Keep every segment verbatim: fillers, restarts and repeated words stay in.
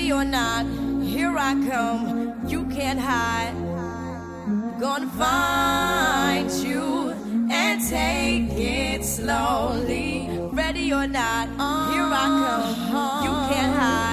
Ready or not, here I come. You can't hide. Gonna find you and take it slowly. Ready or not, here I come. You can't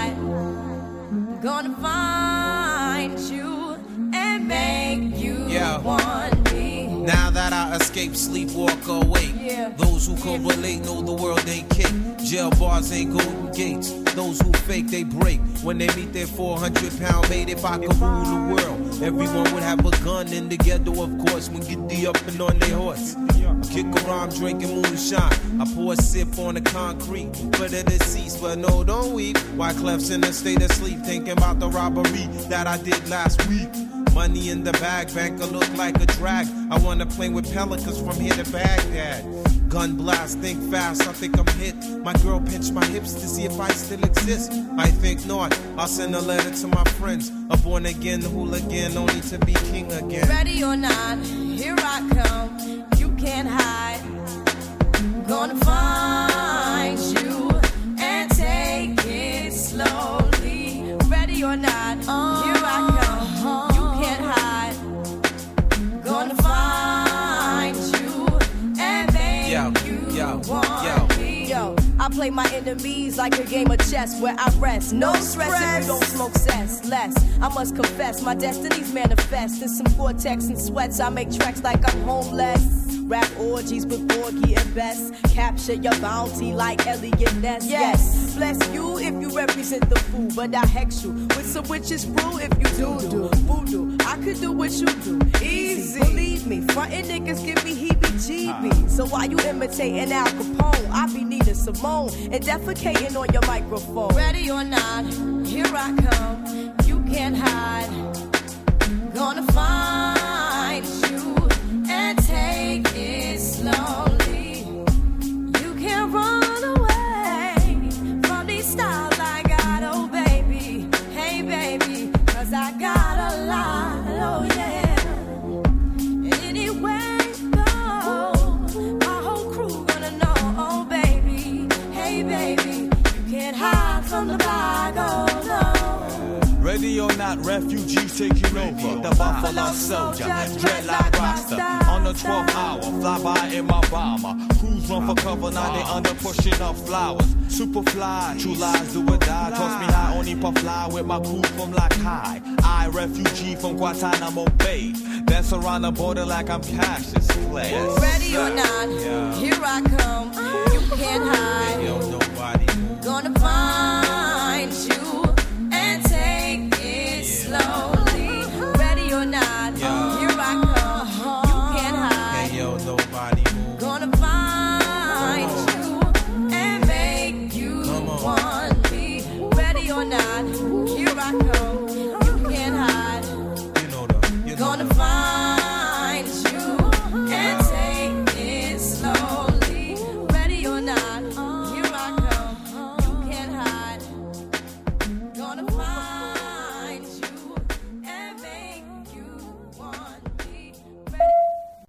hide. Gonna find you and make you yeah. want me. Now that I escape, sleep, walk awake. Yeah. Those who can relate know the world ain't cake. Jail bars ain't golden gates. Those who fake, they break. When they meet their four hundred pound mate, if I could rule the world, everyone would have a gun in the ghetto, of course, when get the up and on their horse. Kick around drinking moonshine. I pour a sip on the concrete for the deceased, but no, don't weep. Why Clef's in a state of sleep, thinking about the robbery that I did last week. Money in the bag, banker look like a drag. I wanna play with pelicans from here to Baghdad. Gun blast, think fast, I think I'm hit. My girl pinched my hips to see if I still exist. I think not, I'll send a letter to my friends. A born again hooligan, only to be king again. Ready or not, here I come. You can't hide. Gonna find you and take it slowly. Ready or not, here I come. You can't hide. Gonna find you and make yo, you yo, want yo. me. Yo, I play my enemies like a game of chess where I rest. No, no stress, stress if you don't smoke cess. Less, I must confess, my destinies manifest. In some Gore-Tex and sweats, I make tracks like I'm homeless. Rap orgies with Borgie and Best. Capture your bounty like Elliot Ness. Yes, bless you if you represent the fool, but I hex you with some witches brew if you do do voodoo. I could do what you do, easy. Believe me, frontin' niggas give me heebie-jeebies. So while you imitating Al Capone, I be Nina Simone and defecating on your microphone. Ready or not, here I come. You can't hide. Gonna find you and take it slowly. You can't run away from these styles I got, oh baby. Hey baby, cause I got a lot, oh yeah. And anywhere you go, my whole crew gonna know, oh baby. Hey baby, you can't hide from the bag, oh no. Ready or not, refugees taking over. The Buffalo Soldier, dreadlock roster. On the twelfth hour, fly by in my bomber. Crews run for cover, now they under pushing up flowers. Superfly, true lies do or die. Toss me high, only puff fly with my crew from like high. I, refugee from Guantanamo Bay. Dance around the border like I'm Cassius Clay. Ready or not, yeah. Here I come. You can't hide. Yo, nobody gonna find you and take it slowly. Ready or not, yo. Here I come. You can't hide. Hey, yo, nobody gonna find you and make you want me. Ready or not, here I come.